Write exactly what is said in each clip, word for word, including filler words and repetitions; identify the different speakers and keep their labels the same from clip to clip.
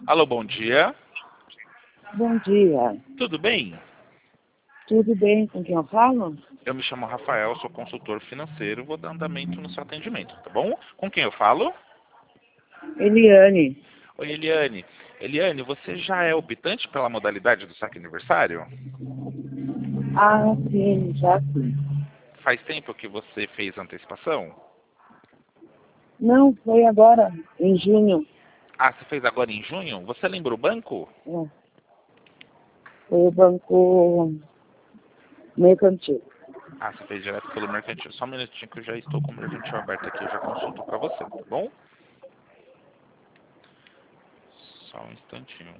Speaker 1: Alô, bom dia.
Speaker 2: Bom dia.
Speaker 1: Tudo bem?
Speaker 2: Tudo bem? Com quem eu falo?
Speaker 1: Eu me chamo Rafael, sou consultor financeiro, vou dar andamento no seu atendimento, tá bom? Com quem eu falo?
Speaker 2: Eliane.
Speaker 1: Oi, Eliane. Eliane, você já é optante pela modalidade do saque aniversário?
Speaker 2: Ah, sim, já sim.
Speaker 1: Faz tempo que você fez antecipação?
Speaker 2: Não, foi agora, em junho.
Speaker 1: Ah, você fez agora em junho? Você lembra o banco?
Speaker 2: É, foi o Banco Mercantil.
Speaker 1: Ah, você fez direto pelo mercantil. Só um minutinho que eu já estou com o mercantil aberto aqui, eu já consulto para você, tá bom? Só um instantinho.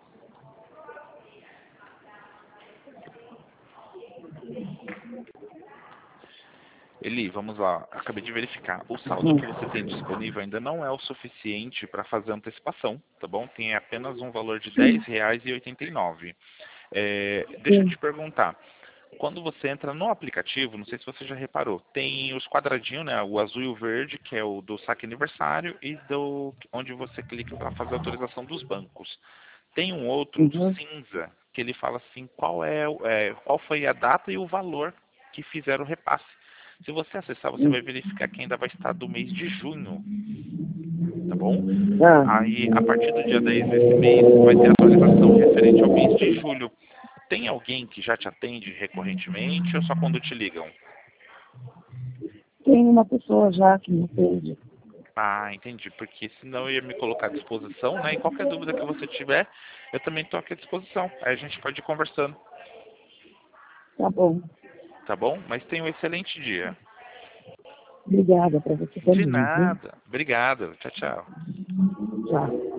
Speaker 1: Eli, vamos lá. Acabei de verificar. O saldo
Speaker 2: Hum,
Speaker 1: que você tem disponível ainda não é o suficiente para fazer antecipação, tá bom? Tem apenas um valor de dez
Speaker 2: sim,
Speaker 1: reais e oitenta e nove centavos. É, deixa eu
Speaker 2: sim.
Speaker 1: te perguntar. Quando você entra no aplicativo, não sei se você já reparou, tem os quadradinhos, né? O azul e o verde, que é o do saque aniversário, e do onde você clica para fazer a autorização dos bancos. Tem um outro
Speaker 2: Uhum.
Speaker 1: cinza, que ele fala assim, qual, é, o- é, qual foi a data e o valor que fizeram o repasse. Se você acessar, você vai
Speaker 2: Hum.
Speaker 1: verificar que ainda vai estar do mês de junho, tá bom?
Speaker 2: Ah,
Speaker 1: Aí, a partir do dia dez desse mês, vai ter atualização referente ao mês de julho. Tem alguém que já te atende recorrentemente ou só quando te ligam?
Speaker 2: tem uma pessoa já que me atende.
Speaker 1: Ah, entendi, porque senão eu ia me colocar à disposição, né? E qualquer dúvida que você tiver, eu também estou aqui à disposição. Aí a gente pode ir conversando,
Speaker 2: Tá bom.
Speaker 1: tá bom? Mas tenha um excelente dia.
Speaker 2: Obrigada para você
Speaker 1: De
Speaker 2: também, viu?
Speaker 1: nada. Obrigado. Tchau, tchau.
Speaker 2: Tchau.